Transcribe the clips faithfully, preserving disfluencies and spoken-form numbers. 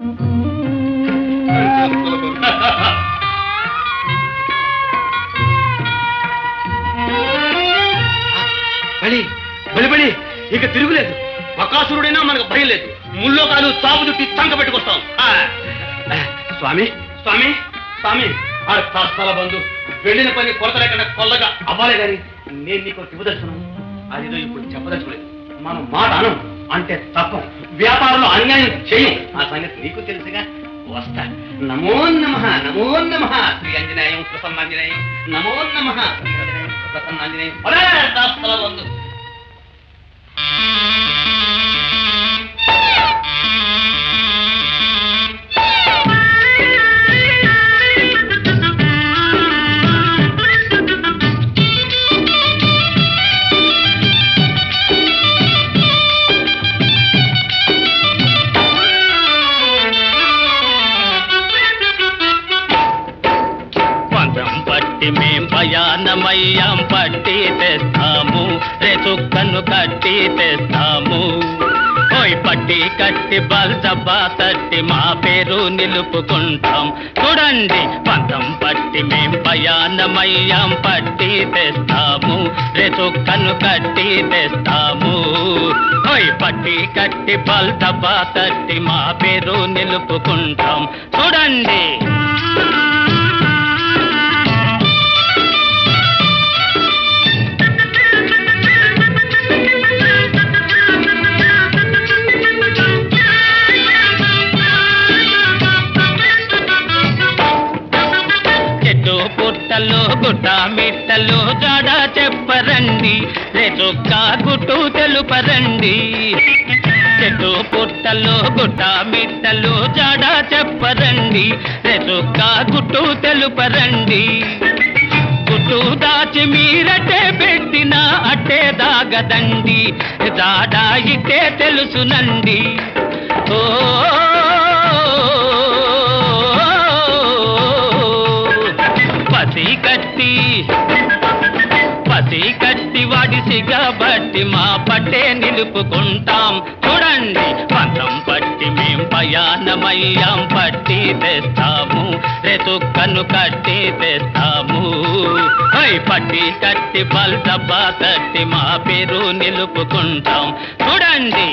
బలి బలి బలి ఇక తిరుగులేదు. బకాసురుడైనా మనకు భయం లేదు. ముల్లో కాదు చాపు చుట్టి చంక పెట్టుకొస్తాం. స్వామి స్వామి స్వామి ఆ స్థల బంధు వెళ్ళిన పని కొరత లేకుండా కొల్లగా అవ్వాలి గాని నేను నీకు ఇవ్వదలుచున్నాను. అదిదో ఇప్పుడు చెప్పదలుచుకోలేదు. మనం మాట అనం అంటే తప్పం. వ్యాపారంలో అన్యాయం చేయం. ఆ సంగతి నీకు తెలుసుగా. వస్తా. నమో నమః నమో నమః శ్రీ ఆంజనేయం ప్రసన్నాంజనేయం నమో నమః శ్రీ ఆంజనేయం ప్రసన్నాంజనేయం. స్థల బంధు మేం భయానమయ్యాం పట్టి తెస్తాము రే చుక్కను కట్టి తెస్తాము. ఓయ్ పట్టి కట్టి బల్జబ్బా తట్టి మా పేరు నిలుపుకుంటాం. చూడండి పంతం పట్టి మేం భయానమయ్యాం పట్టి తెస్తాము రే చుక్కను కట్టి తెస్తాము. ఓయ్ పట్టి కట్టి బల్జబ్బా తట్టి మా పేరు నిలుపుకుంటాం. చూడండి పుట్టలు గుట్ట మిట్టలు జాడ చెప్పరండి రే చుక్క గుట్టు తెలుపరండి. చెట్టు పుట్టలు గుట్ట మిట్టలు జాడ చెప్పరండి రే చుక్క గుట్టు తెలుపరండి. గుట్టు దాచి మీరటే పెట్టినా అట్టే దాగదండి. జాడ ఇట్టే తెలుసునండి. ఓ పసి కట్టి పసి కట్టి వాడిసిగా బట్టి మా పట్టే నిలుపుకుంటాం. చూడండి పంతం పట్టి మేం ప్రయాణమయ్యాం పట్టి తెస్తాము రే చుక్కను కట్టి తెస్తాము. ఓయ్ పట్టి కట్టి బల్జబ్బా తట్టి మా పేరు నిలుపుకుంటాం. చూడండి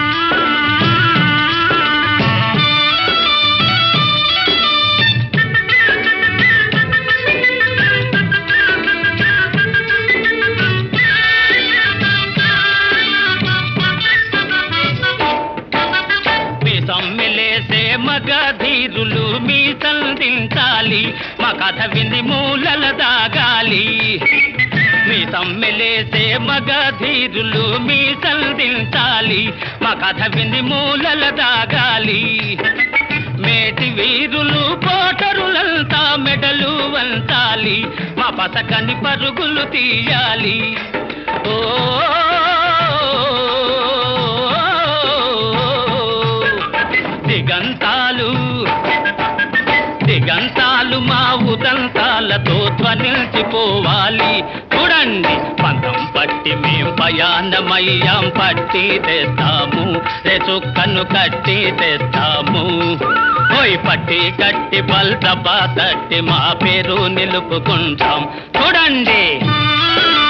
మగధీరులు మీ సంధించాలి మా కథ విని మూలల దాగాలి. మీ సమ్మెలేసే మగధీరులు మీ సంధించాలి మా కథ విని మూలల దాగాలి. మేటి వీరులు పోటరులంతా మెడలు వంచాలి మా పసకని పరుగులు తీయాలి. ఓ దిగంతాలు దిగంతాలు మా ఉదంతాలతో ధ్వనించిపోవాలి. చూడండి పంతం పట్టి మేం ప్రయాణమయ్యాం పట్టి తెస్తాము రే చుక్కను కట్టి తెస్తాము. ఓయ్ పట్టి కట్టి బల్జబ్బా తట్టి మా పేరు నిలుపుకుంటాం. చూడండి